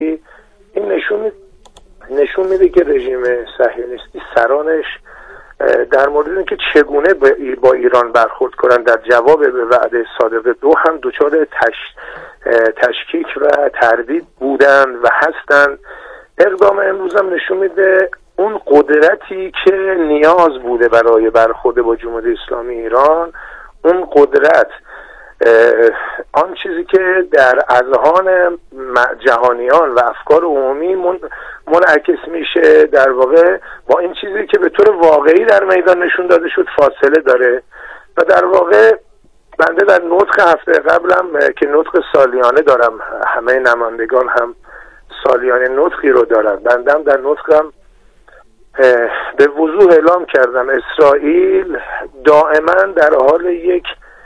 این نشون میده که رژیم صهیونیستی سرانش در مورد اینکه چگونه با ایران برخورد کنن در جواب به وعده صادق 2 هم دچار تشکیک و تردید بودن و هستن. اقدام امروز هم نشون میده اون قدرتی که نیاز بوده برای برخورد با جمهوری اسلامی ایران، اون قدرت آن چیزی که در اذهان جهانیان و افکار عمومی منعکس میشه در واقع با این چیزی که به طور واقعی در میدان نشون داده شد فاصله داره. و در واقع بنده در نطق هفته قبلم که نطق سالیانه دارم، همه نمایندگان هم سالیانه نطقی رو دارن، بنده هم در نطقم به وضوح اعلام کردم اسرائیل دائما در حال یک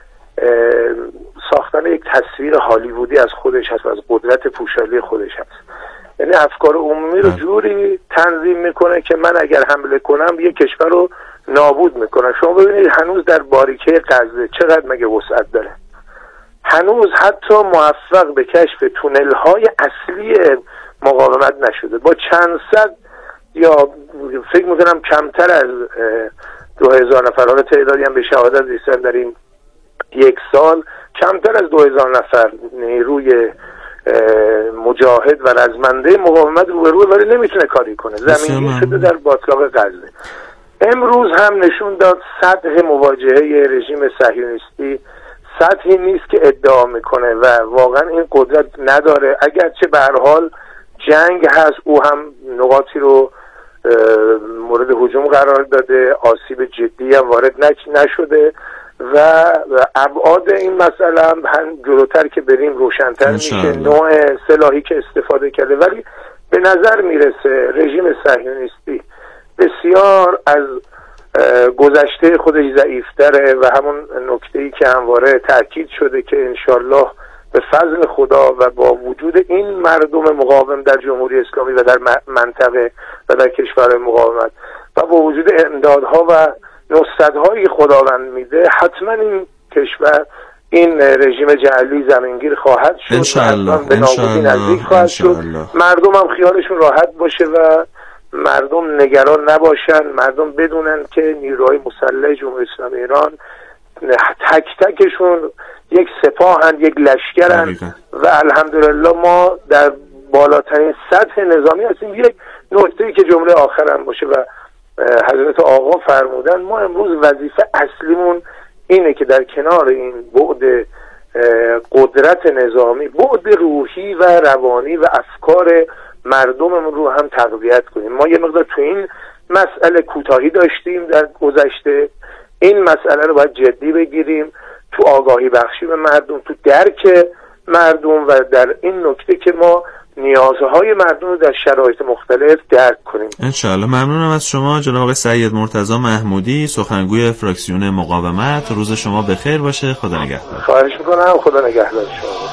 ساختن یک تصویر هالیوودی از خودش هست، از قدرت پوشالی خودش هست. یعنی افکار عمومی رو جوری تنظیم میکنه که من اگر حمله کنم یک کشور رو نابود میکنم. شما ببینید هنوز در باریکه غزه چقدر مگه وسعت داره، هنوز حتی موفق به کشف تونل های اصلی مقاومت نشده. با چند صد یا فکر میکنم کمتر از 2000 نفر، حالا تعدادی هم به شهادت رسیدن در این یک سال، کمتر از 2000 نفر نیروی مجاهد و رزمنده مقاومت روبروه ولی نمیتونه کاری کنه، زمینی شده در باتلاق غزه. امروز هم نشون داد سطح مواجهه رژیم صهیونیستی سطحی نیست که ادعا میکنه و واقعا این قدرت نداره. اگرچه به هر حال جنگ هست، او هم نقاطی رو مورد هجوم قرار داده، آسیب جدی هم وارد نشده و ابعاد این مسئله هم جلوتر که بریم روشن‌تر میشه، نوع سلاحی که استفاده کرده. ولی به نظر میرسه رژیم صهیونیستی بسیار از گذشته خودش ضعیف‌تره و همون نکته‌ای که همواره تاکید شده که انشالله به فضل خدا و با وجود این مردم مقاوم در جمهوری اسلامی و در منطقه و در کشور مقاومت و با وجود امدادها و نصرت‌هایی خداوند میده، حتما این کشور این رژیم جعلی زمینگیر خواهد شد، انشالله به نابودی نزدیک خواهد شد. مردم هم خیالشون راحت باشه و مردم نگران نباشن، مردم بدونن که نیروهای مسلح جمهوری اسلامی ایران تک تکشون یک سپاهن، یک لشکرن و الحمدلله ما در بالاترین سطح نظامی هستیم. یک نکته‌ای که جمله آخرم باشه و حضرت آقا فرمودن، ما امروز وظیفه اصلیمون اینه که در کنار این بعد قدرت نظامی، بعد روحی و روانی و افکار مردممون رو هم تقویت کنیم. ما یه مقدار تو این مسئله کوتاهی داشتیم در گذشته، این مسئله رو باید جدی بگیریم، تو آگاهی بخشی به مردم، تو درک مردم و در این نکته که ما نیازهای مردم رو در شرایط مختلف درک کنیم. انشاءالله. ممنونم از شما جناب آقای سید مرتضی محمودی، سخنگوی فراکسیون مقاومت. روز شما بخیر باشه. خدا نگهدار. خواهش میکنم. خدا نگهدار شما.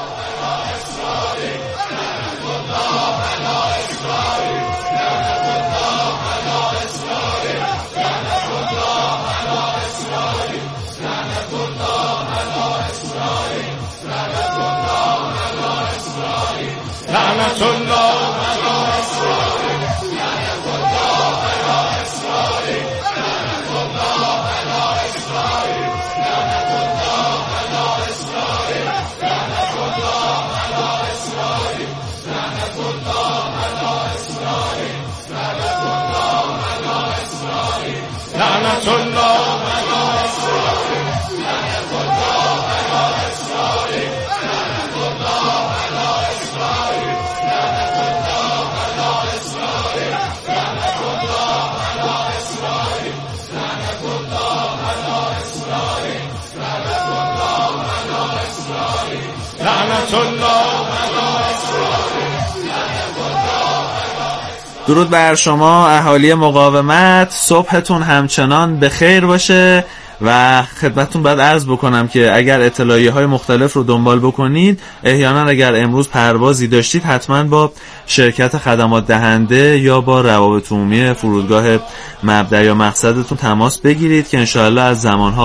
درود بر شما اهالی مقاومت، صبحتون همچنان بخیر باشه و خدمتتون باید عرض بکنم که اگر اطلاعیه های مختلف رو دنبال بکنید، احیانا اگر امروز پروازی داشتید حتما با شرکت خدمات دهنده یا با روابط عمومی فرودگاه مبدا یا مقصدتون تماس بگیرید که انشاءالله از زمانها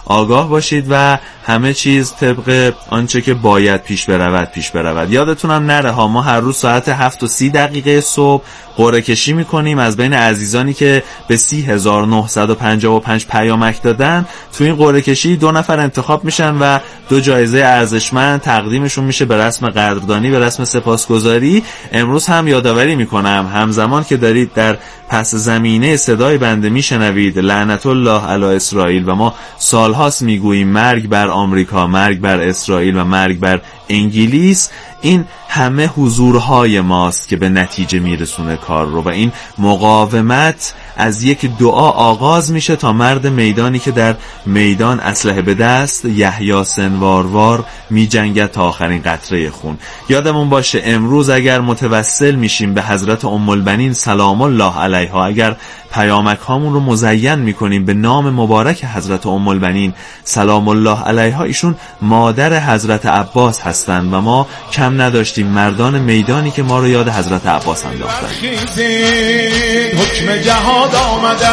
آگاه باشید و همه چیز طبق آنچه که باید پیش برود. یادتونم نره ها، ما هر روز ساعت 7:30 صبح قرعه کشی میکنیم. از بین عزیزانی که به 30955 پیامک دادن تو این قرعه کشی 2 نفر انتخاب میشن و 2 جایزه ارزشمند تقدیمشون میشه به رسم قدردانی، به رسم سپاسگزاری. امروز هم یادآوری میکنم همزمان که دارید در پس زمینه صدای بنده میشنوید لعنت الله علی اسرائیل و ما سالهاست میگوییم مرگ بر آمریکا، مرگ بر اسرائیل و مرگ بر انگلیس، این همه حضورهای ماست که به نتیجه میرسونه کار رو و این مقاومت از یک دعا آغاز میشه تا مرد میدانی که در میدان اسلحه به دست یحیی سنواروار میجنگد تا آخرین قطره خون. یادمون باشه امروز اگر متوسل میشیم به حضرت ام البنین سلام الله علیها، اگر پیامک هامون رو مزین میکنیم به نام مبارک حضرت ام البنین سلام الله علیها، ایشون مادر حضرت عباس هستند و ما کم نداشتیم مردان میدانی که ما رو یاد حضرت عباس انداختن. برخیزید حکم جهاد آمده،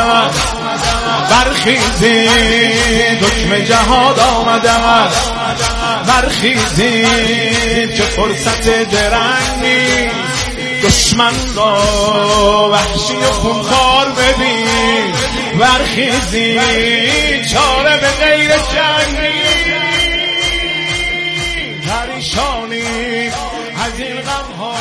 برخیزید حکم جهاد آمده، برخیزید که فرصت درنگ نیست، دشمن را وحشی و خونخوار ببین، برخیزید چاره به غیر جنگ نیست، پریشانی از این غم‌ها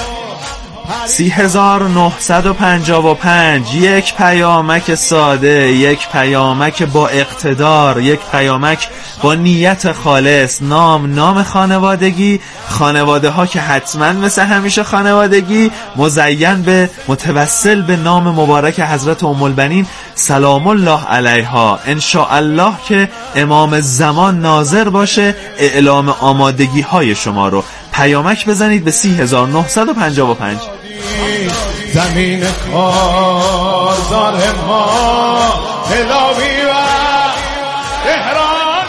3955 یک پیامک ساده، یک پیامک با اقتدار، یک پیامک با نیت خالص، نام خانوادگی، خانواده ها که حتما مثل همیشه خانوادگی، مزین به متوسل به نام مبارک حضرت ام البنین سلام الله علیها. انشاءالله که امام زمان ناظر باشه اعلام آمادگی های شما رو پیامک بزنید به 3955. زمین کارزار ما تلاوی و تهران،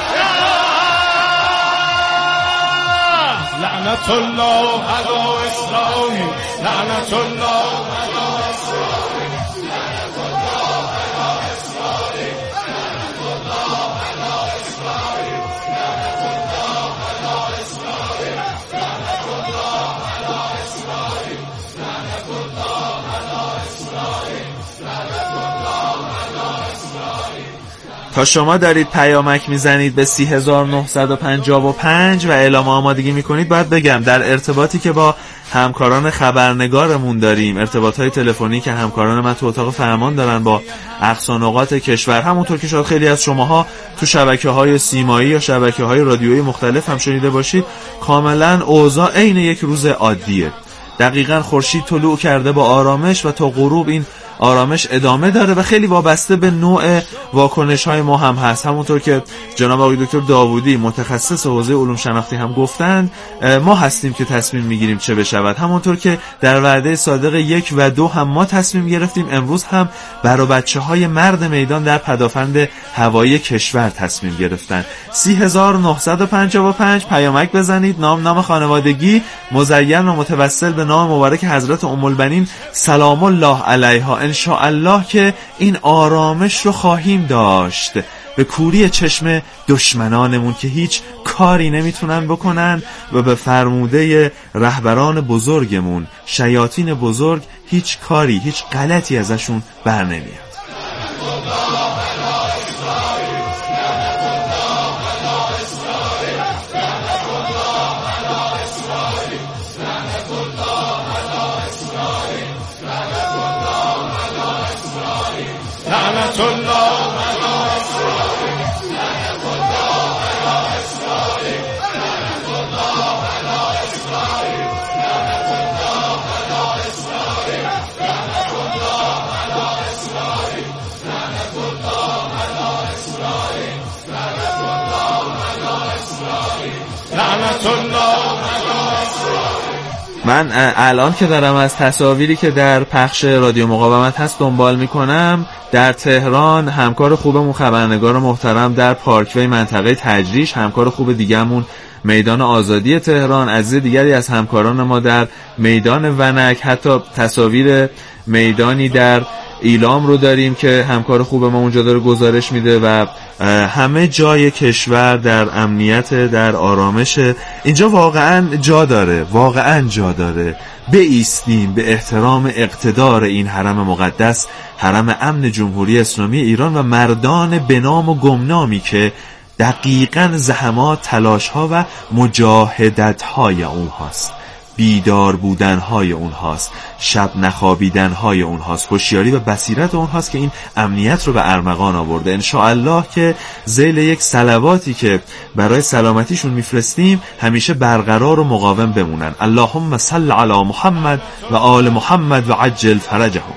لعنت الله علی اسرائیل، لعنت الله علی اسرائیل، لعنت الله علی اسرائیل، لعنت الله علی اسرائیل، لعنت الله علی اسرائیل، لعنت الله علی اسرائیل، لعنت الله علی اسرائیل، لعنت الله علی اسرائیل. تا شما دارید پیامک میزنید به 3955 و اعلام آمادگی میکنید، باید بگم در ارتباطی که با همکاران خبرنگارمون داریم، ارتباطهای تلفنی که همکاران من تو اتاق فرمان دارن با اقصا نقاط کشور، همونطور که شاید خیلی از شماها تو شبکه‌های سیمایی یا شبکه‌های رادیویی مختلف هم شنیده باشید، کاملا اوضاع عین یک روز عادیه. دقیقاً خورشید طلوع کرده با آرامش و تا غروب این آرامش ادامه داره و خیلی وابسته به نوع واکنش‌های ما هم هست. همونطور که جناب آقای دکتر داوودی متخصص حوزه علوم شناختی هم گفتند، ما هستیم که تصمیم میگیریم چه بشود. همونطور که در وعده صادق 1 و 2 هم ما تصمیم گرفتیم، امروز هم برای بچه‌های مرد میدان در پدافند هوایی کشور تصمیم گرفتن. 3955 پیامک بزنید، نام خانوادگی مزین و متوسل به نام مبارک حضرت ام البنین سلام الله علیها. انشاءالله که این آرامش رو خواهیم داشت به کوری چشم دشمنانمون که هیچ کاری نمیتونن بکنن و به فرموده رهبران بزرگمون شیاطین بزرگ هیچ کاری، هیچ غلطی ازشون بر نمیاد. لعنت الله من الان که دارم از تصاویری که در پخش رادیو مقاومت هست دنبال میکنم، در تهران همکار خوبمون خبرنگار محترم در پارکوی منطقه تجریش، همکار خوب دیگه‌مون میدان آزادی تهران، عزیز دیگری از همکاران ما در میدان ونک، حتی تصاویر میدانی در ایلام رو داریم که همکار خوب ما اونجا داره گزارش میده و همه جای کشور در امنیت، در آرامش. اینجا واقعا جا داره بایستیم به احترام اقتدار این حرم مقدس، حرم امن جمهوری اسلامی ایران و مردان بنام و گمنامی که دقیقاً زحمات، تلاش‌ها و مجاهدت‌های اونهاست، بیدار بودن‌های اونهاست، شب نخوابیدن‌های اونهاست، هوشیاری و بصیرت اونهاست که این امنیت رو به ارمغان آورده. انشاءالله که ذیل یک صلواتی که برای سلامتیشون میفرستیم همیشه برقرار و مقاوم بمونن. اللهم صل علی محمد و آل محمد و عجل فرجهم.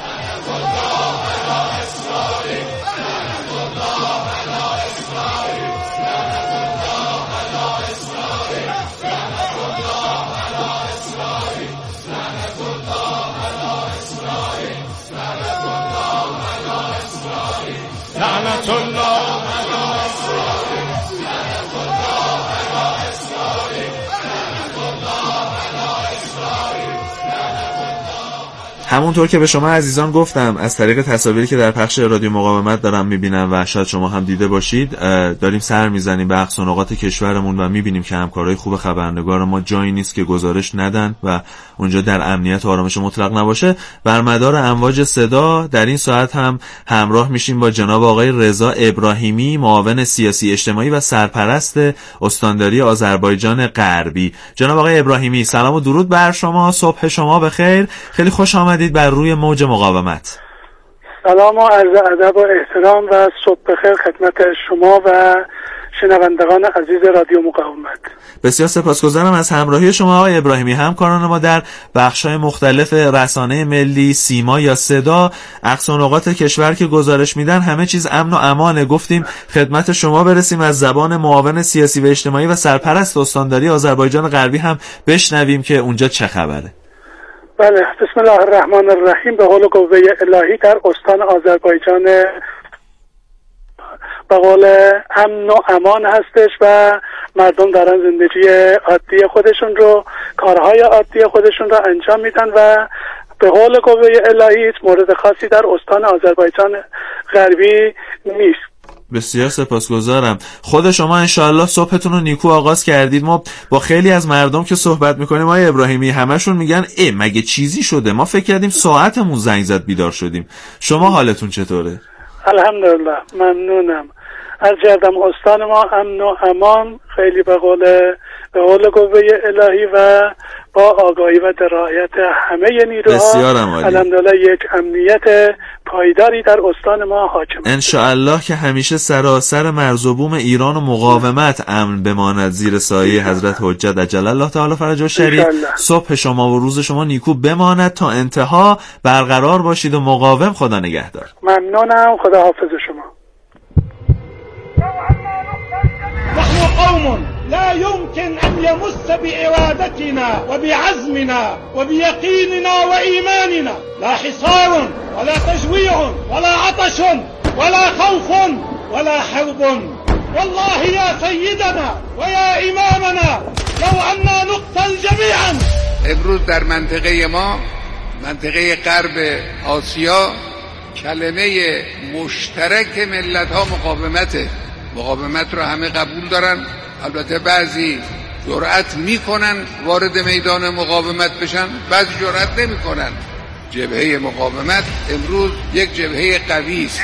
همونطور که به شما عزیزان گفتم از طریق تصاویری که در پخش رادیو مقاومت دارم میبینم و شاید شما هم دیده باشید، داریم سر میزنیم به اقصا نقاط کشورمون و میبینیم که همکارای خوب خبرنگار ما جایی نیست که گزارش ندن و اونجا در امنیت و آرامش مطلق نباشه. بر مدار امواج صدا در این ساعت هم همراه میشیم با جناب آقای رضا ابراهیمی، معاون سیاسی اجتماعی و سرپرست استانداری آذربایجان غربی. جناب آقای ابراهیمی، سلام و درود بر شما، صبح شما بخیر، خیلی خوش آمدید بر روی موج مقاومت. سلام و عرض ادب و احترام و صبح بخیر خدمت شما و شنوندگان عزیز رادیو مقاومت. بسیار سپاسگزارم از همراهی شما آقای ابراهیمی. همکاران ما در بخش‌های مختلف رسانه ملی، سیما یا صدا، اقصا نقاط کشور که گزارش میدن همه چیز امن و امانه. گفتیم خدمت شما برسیم از زبان معاون سیاسی و اجتماعی و سرپرست استانداری آذربایجان غربی هم بشنویم که اونجا چه خبره. بله، بسم الله الرحمن الرحیم. به قول قوه الهی در استان آذربایجان به قول امن و امان هستش و مردم دارن زندگی عادی خودشون رو، کارهای عادی خودشون رو انجام میدن و به قول قوه الهی هیچ مورد خاصی در استان آذربایجان غربی نیست. بسیار سپاسگزارم. خود شما انشاءالله صبحتون رو نیکو آغاز کردید. ما با خیلی از مردم که صحبت میکنیم آقای ابراهیمی همشون میگن مگه چیزی شده؟ ما فکر کردیم ساعتمون زنگ زد بیدار شدیم. شما حالتون چطوره؟ الحمدلله، ممنونم. از جردم استان ما امن و امان، خیلی به قول قوه الهی و با آگاهی و درایت همه نیروها الحمدلله یک امنیت پایداری در استان ما حاکم. انشاءالله که همیشه سراسر مرز و بوم ایران و مقاومت امن بماند زیر سایه حضرت حجت عجل الله تعالی فرجه الشریف. صبح شما و روز شما نیکو بماند، تا انتها برقرار باشید و مقاوم. خدا نگهدار. ممنونم، خدا حافظ شما. نحن قوم لا يمكن أن يمس بإرادتنا وبعزمنا وبيقيننا وإيماننا لا حصار ولا تجويع ولا عطش ولا خوف ولا حرب. والله يا سيدنا ويا إمامنا لو أننا نقتل جميعا. امروز در منطقه ما، منطقه غرب آسیا، کلمه مشترک ملت‌ها مقاومته. مقاومت رو همه قبول دارن، البته بعضی جرأت میکنن وارد میدان مقاومت بشن، بعضی جرأت نمیکنن. جبهه مقاومت امروز یک جبهه قوی است.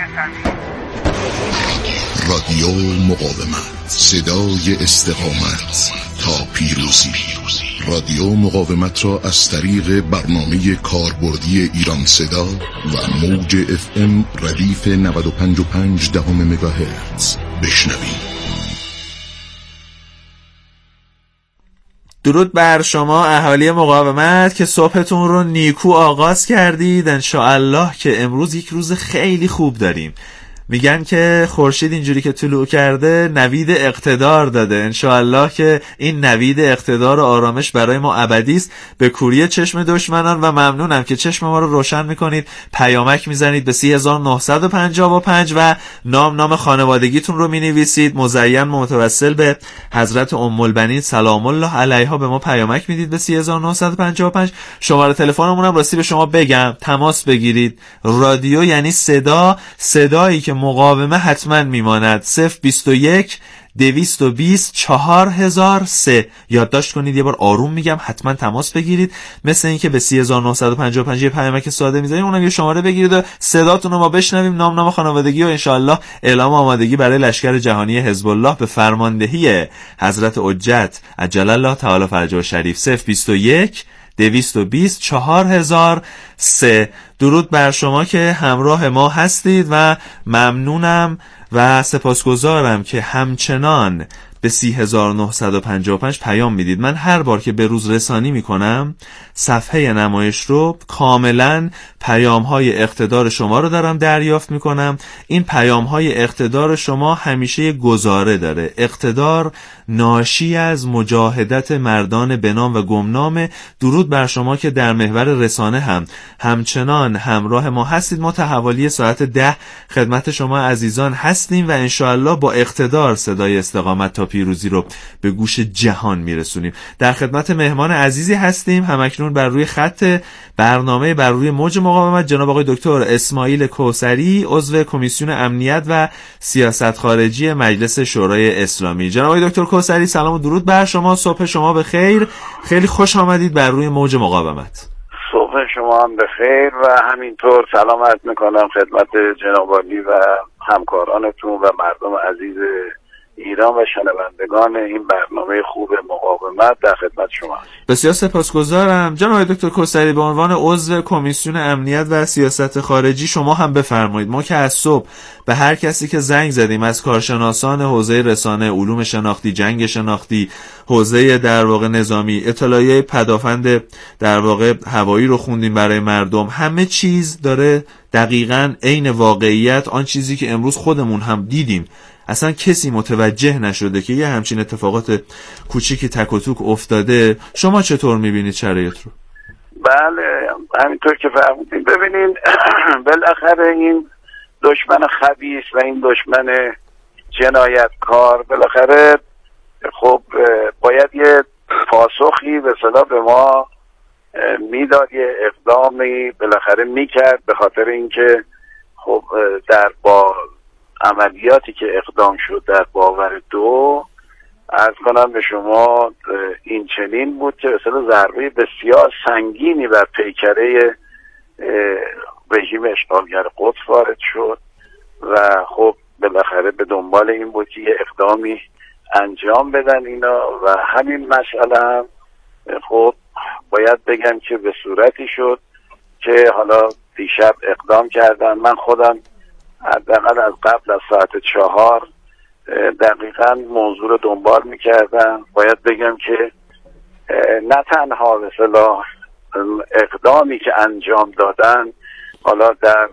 رادیو مقاومت، صدای استقامت تا پیروزی. رادیو مقاومت را از طریق برنامه کاربردی ایران صدا و موج FM ردیف 95.5 مگاهرتز بشنوید. درود بر شما اهالی مقاومت که صبحتون رو نیکو آغاز کردید. انشاءالله که امروز یک روز خیلی خوب داریم. میگن که خورشید اینجوری که طلوع کرده نوید اقتدار داده. انشاءالله که این نوید اقتدار و آرامش برای ما ابدی است. به کوری چشم دشمنان و ممنونم که چشم ما رو روشن میکنید. پیامک میزنید به 3955 و نام خانوادگیتون رو مینویسید، مزین متوسل به حضرت ام البنین سلام الله علیها به ما پیامک میدید به 3955. شماره تلفنمون هم راستی به شما بگم تماس بگیرید. رادیو یعنی صدایی که مقاومه حتما میماند. 021 220 4003. یادداشت کنید، یه بار آروم میگم، حتما تماس بگیرید. مثل این که به 3955 یه پیامک ساده میذاریم، اونم یه شماره بگیرید و صداتون رو ما بشنویم، نام خانوادگی و انشالله اعلام آمادگی برای لشکر جهانی حزب الله به فرماندهی حضرت حجت عجل الله تعالی فرجه شریف. 021 220 4003. درود بر شما که همراه ما هستید و ممنونم و سپاسگزارم که همچنان به 3955 پیام میدید. من هر بار که به روز رسانی میکنم صفحه نمایش رو کاملا پیام‌های اقتدار شما رو دارم دریافت میکنم. این پیام‌های اقتدار شما همیشه یه گزاره داره. اقتدار ناشی از مجاهدت مردان بنام و گمنام. درود بر شما که در محور رسانه همچنان همراه ما هستید. ما تا حوالی ساعت 10 خدمت شما عزیزان هستیم و انشاءالله با اقتدار صدای استقامت تا پیروزی رو به گوش جهان میرسونیم. در خدمت مهمان عزیزی هستیم همکنون بر روی خط برنامه بر روی موج مقاومت جناب آقای دکتر اسماعیل کوثری، عضو کمیسیون امنیت و سیاست خارجی مجلس شورای اسلامی. جناب آقای دکتر کوثری سلام و درود بر شما، صبح شما بخیر. خیلی خوش آمدید بر روی موج مقاومت. صبح شما هم بخیر و همینطور سلام عرض میکنم خدمت جناب عالی و همکارانتون و مردم عزیز ایران و شنوندگان این برنامه خوب مقاومت در خدمت شما هست. بسیار سپاسگزارم. جناب دکتر کوثری به عنوان عضو کمیسیون امنیت و سیاست خارجی شما هم بفرمایید. ما که از صبح به هر کسی که زنگ زدیم، از کارشناسان حوزه رسانه، علوم شناختی، جنگ شناختی، حوزه در واقع نظامی، اطلاعیه پدافند در واقع هوایی رو خوندیم برای مردم، همه چیز داره دقیقاً عین واقعیت آن چیزی که امروز خودمون هم دیدیم. اصلا کسی متوجه نشده که یه همچین اتفاقات کوچیکی تک و توک افتاده. شما چطور میبینید شرایط رو؟ بله همینطور که فرمودین. ببینین بالاخره این دشمن خبیث و این دشمن جنایتکار بالاخره خب باید یه پاسخی به صدا به ما میداد، یه اقدامی بالاخره میکرد، به خاطر اینکه خب در با عملیاتی که اقدام شد در باور 2 عرض کنم به شما این چنین بود که مثلا ضربه بسیار سنگینی بر پیکره رژیم اشغالگر قدس وارد شد و خب بالاخره به دنبال این بود که یه اقدامی انجام بدن اینا و همین مسئله هم خب باید بگم که به صورتی شد که حالا دیشب اقدام کردن. من خودم حداقل از قبل از ساعت 4 دقیقاً موضوع رو دنبال میکردم. باید بگم که نه تنها به اصطلاح اقدامی که انجام دادن حالا در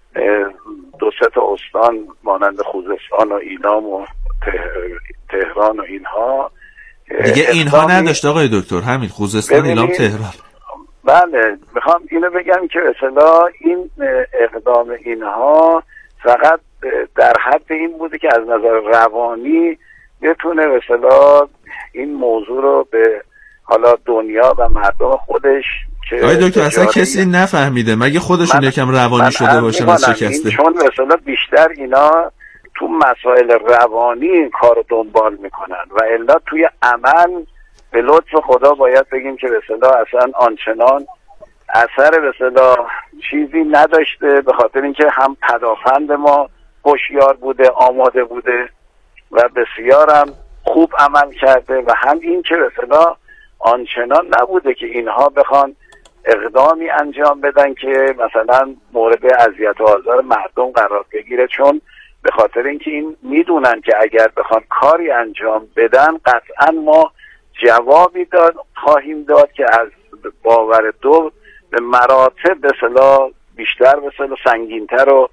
2-3 استان مانند خوزستان و ایلام و تهران و اینها دیگه اینها نداشت آقای دکتر، همین خوزستان، ایلام، تهران. بله میخوام اینو بگم که اصلا این اقدام اینها فقط در حد این بوده که از نظر روانی بتونه مثلا این موضوع رو به حالا دنیا و مردم خودش که آقای دکتر اصلا کسی نفهمیده مگه خودشون یکم روانی شده باشن از شکسته؟ چون مثلا بیشتر اینا تو مسائل روانی این کار رو دنبال میکنن و الا توی عمل به لطف خدا باید بگیم که مثلا اصلا آنچنان اثر مثلا چیزی نداشته، به خاطر اینکه هم پدافند ما هوشیار بوده، آماده بوده و بسیارم خوب عمل کرده و هم این که مثلا آنچنان نبوده که اینها بخوان اقدامی انجام بدن که مثلا مورد اذیت و آزار مردم قرار بگیره، چون به خاطر اینکه این میدونن که اگر بخوان کاری انجام بدن قطعا ما جوابی خواهیم داد که از باور 2 به مراتب به اصطلاح بیشتر به اصطلاح سنگین‌تر و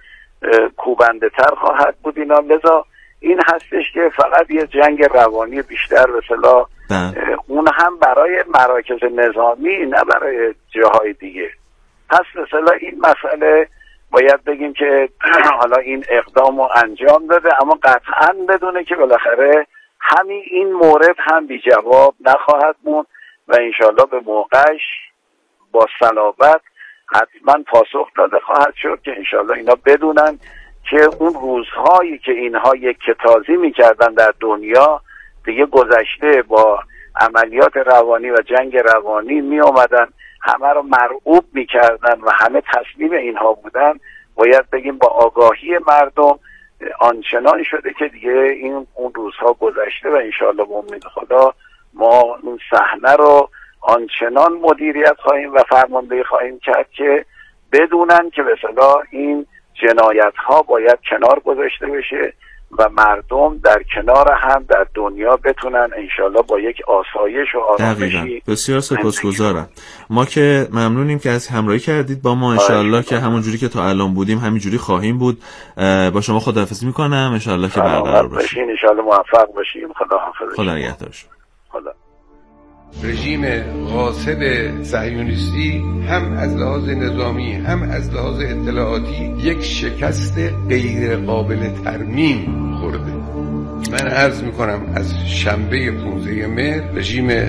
کوبنده تر خواهد بود اینا. لذا این هستش که فقط یه جنگ روانی بیشتر به اصطلاح اون هم برای مراکز نظامی نه برای جاهای دیگه پس به اصطلاح این مسئله باید بگیم که حالا این اقدام رو انجام داده، اما قطعا بدونه که بالاخره همین این مورد هم بی جواب نخواهد موند و انشالله به موقعش با صلابت حتما پاسخ داده خواهد شد که انشالله اینا بدونن که اون روزهایی که اینها یک کتازی میکردن در دنیا دیگه گذشته. با عملیات روانی و جنگ روانی می اومدن همه رو مرعوب میکردن و همه تسلیم اینها بودن. باید بگیم با آگاهی مردم آنچنان شده که دیگه اون روزها گذشته و انشالله به امید خدا ما اون صحنه رو آنچنان مدیریت خواهیم و فرماندهی خواهیم کرد که بدونن که به اصطلاح این جنایت ها باید کنار گذاشته بشه و مردم در کنار هم در دنیا بتونن انشالله با یک آسایش و آرامشی. بسیار سپاسگزارم. ما که ممنونیم که از همراهی کردید با ما. انشالله که همونجوری که تا الان بودیم همینجوری خواهیم بود. با شما خداحافظی میکنم. انشالله که برقرار باشیم. انشالله موفق باشیم. خداحافظ. خدا نگهدار شما. خدا. رژیم غاصب صهیونیستی هم از لحاظ نظامی هم از لحاظ اطلاعاتی یک شکست غیر قابل ترمیم خورده. من عرض میکنم از شنبه 15 مهر رژیم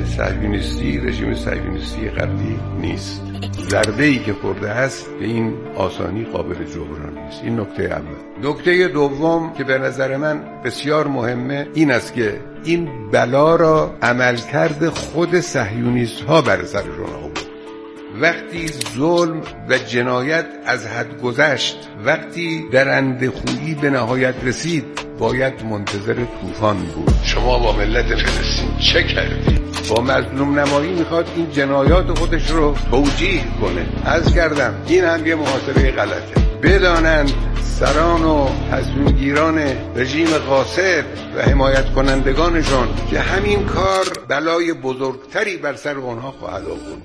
صهیونیستی غربی نیست. ضربه‌ای که خورده است به این آسانی قابل جبران نیست. این نکته اول. نکته دوم که به نظر من بسیار مهمه این است که این بلا را عملکرد خود صهیونیست ها بر سرشون آورد. وقتی ظلم و جنایت از حد گذشت، وقتی درنده‌خویی به نهایت رسید، باید منتظر طوفان بود. شما با ملت فلسطین چه کردید؟ با مظلوم نمایی میخواد این جنایات خودش رو توجیه کنه. عرض کردم این هم یه محاسبه غلطه. بدانند سران و تصمیمگیران رژیم غاصب و حمایت کنندگانشون که همین کار بلای بزرگتری بر سر اونها خواهد آورد.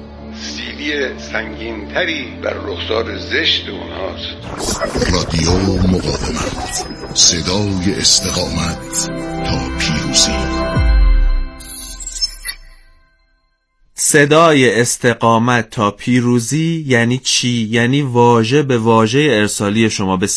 سیلی سنگینتری بر رخسار زشت اونهاست. رادیو مقاومت، صدای استقامت تا پیروزی. صدای استقامت تا پیروزی یعنی چی؟ یعنی واژه به واژه ارسالی شما به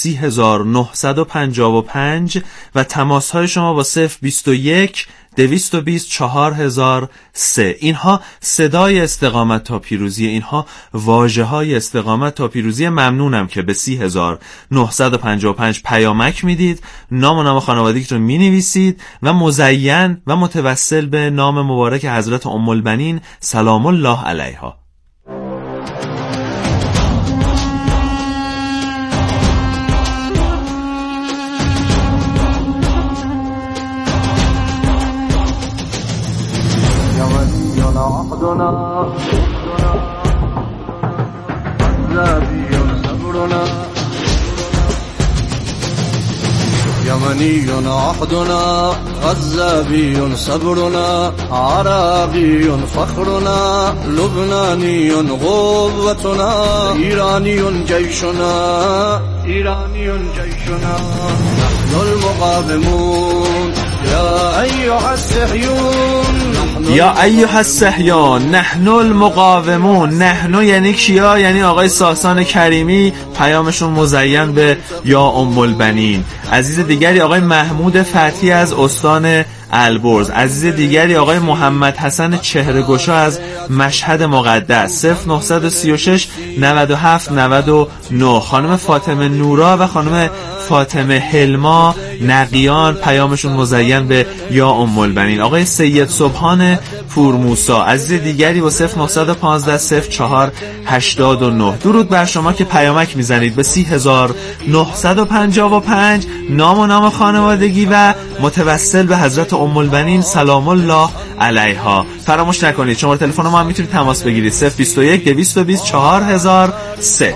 3955 و تماس‌های شما با 021 220 4003. اینها صدای استقامت تا پیروزی، اینها واژه‌های استقامت تا پیروزی. ممنونم که به 3955 پیامک میدید، نام و نام خانوادگیتون مینویسید و مزین و متوسل به نام مبارک حضرت ام البنین سلام الله علیها. يمني عهدنا غزابي صبرنا عراقي فخرنا لبناني قوتنا إيراني جيشنا نحن المقاومون يا أيها الصهيون نحن المقاومون. نحن یعنی کیا؟ یعنی آقای ساسان کریمی، پیامشون مزین به یا ام البنین. عزیز دیگری آقای محمود فتحی از استان البرز. عزیز دیگری آقای محمد حسن چهره‌گشا از مشهد مقدس. 0936 97 99. خانم فاطمه نورا و خانم فاطمه حلما نقیان، پیامشون مزین به یا ام البنین. آقای سید سبحان پورموسا. عزیز دیگری با 0915 04 89. درود بر شما که پیامک میزنید به 3955 نام و نام خانوادگی و متوسل به حضرت ام البنین سلام الله علیها. فراموش نکنید شماره تلفن ما هم میتونید تماس بگیرید 021 220 4003.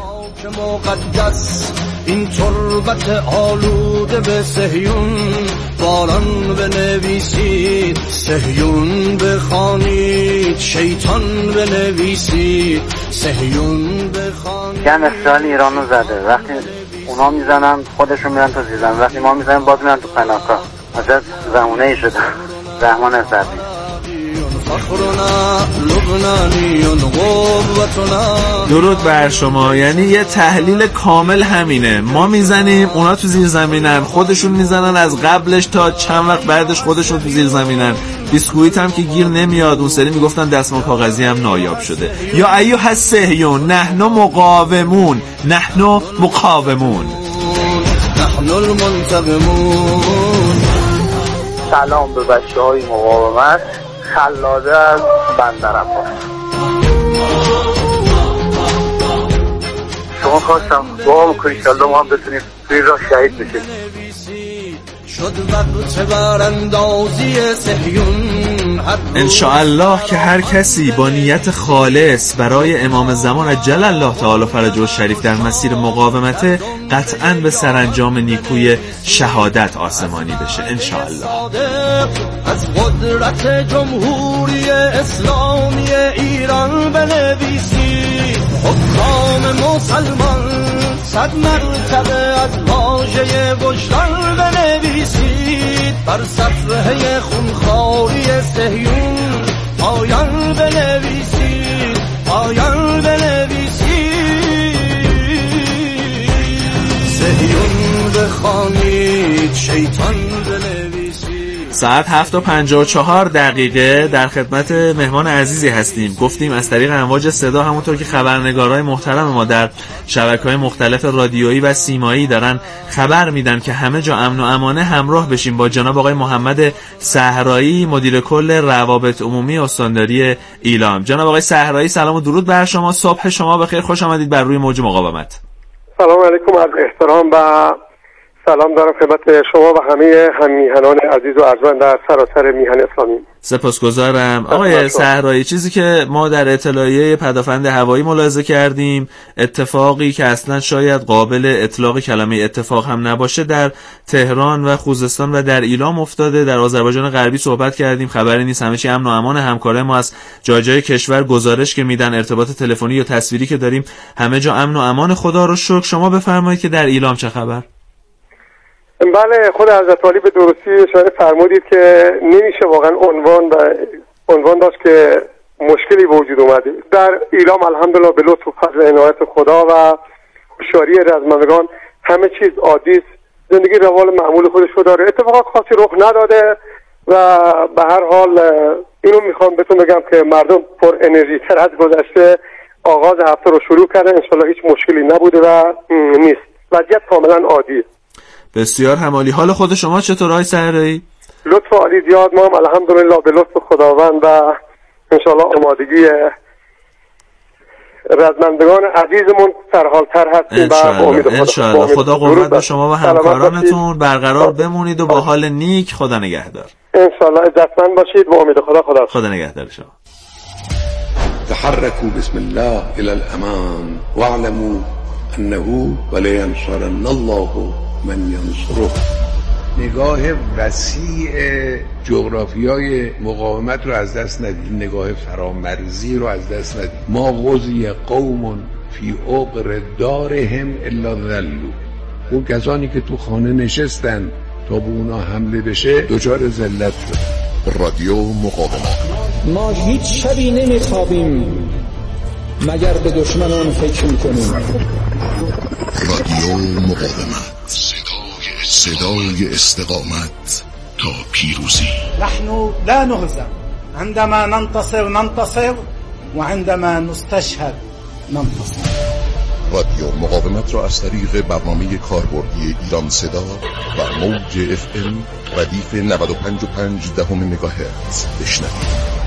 این تربت آلوده به صهیون باران بنویسید، صهیون بخوانید، شیطان بنویسید، صهیون بخوانید. کم اقتصال ایرانو زده. وقتی اونا میزنن خودشون میرن تو زیرزمین، وقتی ما میزنیم باز میرن تو پناهگاه. عجب زمونه ای شده. رحمان سعدی. درود بر شما. یعنی یه تحلیل کامل همینه، ما میزنیم اونا تو زیر زمینن، خودشون میزنن از قبلش تا چند وقت بعدش خودشون تو زیر زمینن. بیسکویت هم که گیر نمیاد، اون سری میگفتن دستمال کاغذی هم نایاب شده. یا ایها الصهیون نحن مقاومون، نحن مقاومون، نحن المنتقمون. سلام به بچه‌های مقاومت، خلاده از بندرعباس. شما خواستم دعا بکنید که الله ما هم بتونیم توی راه شهید بشیم. شد وقت براندازی صهیون. انشاءالله که هر کسی با نیت خالص برای امام زمان عجل الله تعالی فرجه الشریف در مسیر مقاومت قطعاً به سرانجام نیکوی شهادت آسمانی بشه انشاءالله. از قدرت جمهوری اسلامی ایران بنویسید حکام مسلمان، 100 مرتبه از واژه وجدان بنویسید، بر صفحه خونخواری صهیون پایان بنویسید، پایان بنویسید. صهیون بخوانید، شیطان بنویسید. ساعت 7:54 در خدمت مهمان عزیزی هستیم. گفتیم از طریق امواج صدا، همونطور که خبرنگارای محترم ما در شبکه‌های مختلف رادیویی و سیمایی دارن خبر میدن که همه جا امن و امانه، همراه بشیم با جناب آقای محمد صحرایی، مدیر کل روابط عمومی استانداری ایلام. جناب آقای صحرایی سلام و درود بر شما، صبح شما بخیر، خوش آمدید بر روی موج مقاومت. سلام علیکم، از احترام و سلام دارم خدمت شما و همه همیهنان عزیز و ارجمند در سراسر میهن اسلامی. سپاسگزارم. آقای صحرایی، چیزی که ما در اطلاعیه پدافند هوایی ملاحظه کردیم، اتفاقی که اصلا شاید قابل اطلاق کلمه اتفاق هم نباشه، در تهران و خوزستان و در ایلام افتاده. در آذربایجان غربی صحبت کردیم، خبری نیست، همه چی امن و امان. همکارای ما از جای کشور گزارش که میدن، ارتباط تلفنی یا تصویری که داریم، همه جا امن و امان، خدا رو شکر. شما بفرمایید که در ایلام چه خبر؟ بله، خود حضرت عالی به درستی اشاره فرمودید که نمیشه واقعا عنوان داشت که مشکلی وجود اومده. در ایلام الحمدلله به لطف و فضل عنایت خدا و هوشیاری رزمندگان همه چیز عادی است، زندگی روال معمول خودش رو داره، اتفاقات خاصی رخ نداده و به هر حال اینو میخوام بهتون بگم که مردم پر انرژی تر از گذشته آغاز هفته رو شروع کردن. انشالله هیچ مشکلی نبوده و نیست، وضعیت کاملا عادیه. بسیار همالی. حال خود شما چطور آقای صحرایی؟ لطف عالی زیاد، ما هم الحمدلله به لطف خداوند و انشالله آمادگی رزمندگان عزیزمون سرحالتر هستیم و امید انشالله. خدا قوت به شما و همکارانتون، برقرار بمونید و با حال نیک. خدا نگهدار. انشالله عزتمند باشید و امید خدا نگهدار شما. تحركوا بسم الله الى الامان واعلموا انه ولينصرن الله من ینصره. نگاه وسیع جغرافیای مقاومت رو از دست ندید، نگاه فرامرزی رو از دست ندید. ما غزی قوم فی عقر دارهم الا ذلوا. اون کسانی که تو خانه نشستن تا به اونا حمله بشه دچار ذلت شد. رادیو مقاومت. ما هیچ شبی نمیخوابیم مگر به دشمنان فکر میکنیم. رادیو مقاومت، صدای استقامت تا پیروزی. نحن لا نهزم، عندما ننتصر وعندما نستشهد ننتصر. رادیو مقاومت را از طریق برنامه کاربردی ایران صدا و موج FM ردیف 95.5 مگاهرتز بشنوید.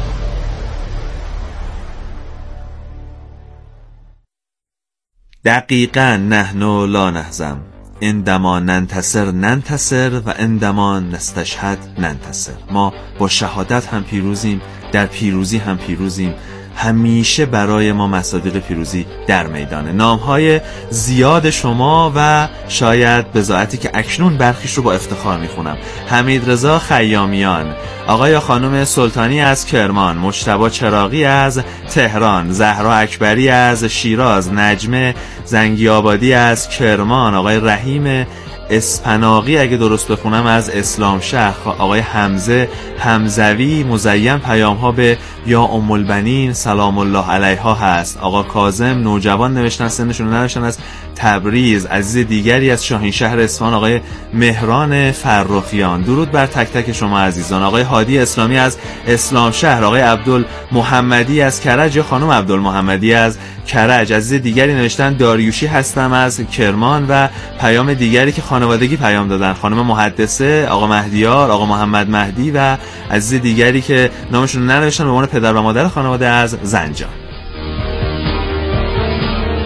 دقیقاً نحن لا نهزم، عندما ننتصر و عندما نستشهد ننتصر. ما با شهادت هم پیروزیم، در پیروزی هم پیروزیم. همیشه برای ما مصادیق پیروزی در میدانه. نامهای زیاد شما و شاید بضاعتی که اکنون برخیش رو با افتخار میخونم: حمید رضا خیامیان، آقای یا خانم سلطانی از کرمان، مجتبی چراغی از تهران، زهرا اکبری از شیراز، نجمه زنگی‌آبادی از کرمان، آقای رحیم اسپناقی اگه درست بخونم از اسلام شهر، آقای حمزه حمزوی مزین پیام ها به یا ام البنین سلام الله علیها هست. آقا کاظم نوجوان نوشتن، سنشون نوشتن، از تبریز. عزیز دیگری از شاهین شهر اصفهان آقای مهران فرخیان. درود بر تک تک شما عزیزان. آقای هادی اسلامی از اسلام شهر، آقای عبدالمحمدی از کرج یا خانم عبدالمحمدی از کرج. عزیز دیگری نوشتن داریوشی هستم از کرمان و پیام دیگری که خانوادگی پیام دادن: خانم محدثه، آقا مهدیار، آقا محمد مهدی و عزیز دیگری که نامشون ننوشتن به عنوان پدر و مادر خانواده از زنجان.